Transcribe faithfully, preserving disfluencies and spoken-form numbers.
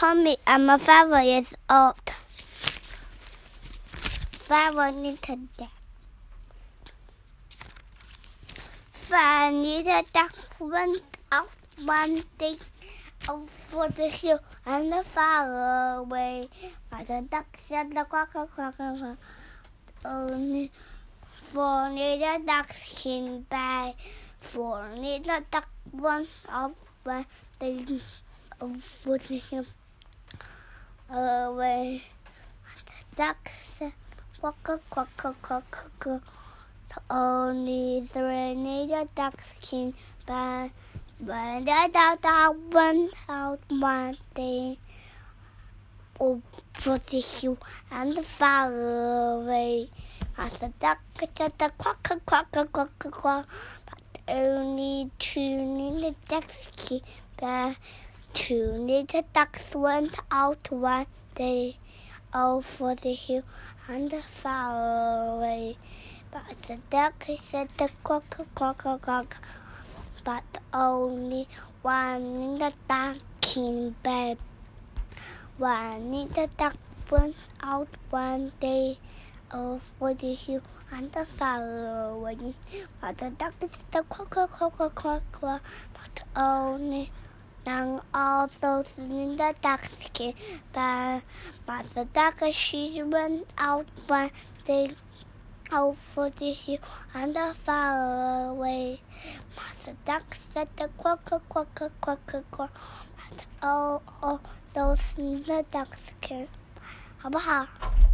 Tommy. I'm a five years old. Five little duck. Five little duck went out one day over the hill and far away. But the duck said the quack quack quack quack. Only four little ducks came by. Four little duck went out one day over the hill away. The duck said quack quack quack quack quack quack. Only three little ducks came by. When the duck went out one day over the hill and far away. As the duck said the quack quack quack quack quack, but only two little ducks came by. Two little ducks went out one day over the hill and far away. But the duck said the quack quack quack quack, but only one little duck came back. One little duck went out one day over the hill and far away. But the duck said the quack quack quack quack quack quack, but only none of those little ducks came back. But the duck she went out one day over the hill and far away. But the duck said the quack quack quack quack quack quack, but all, all those little ducks came. 好不好？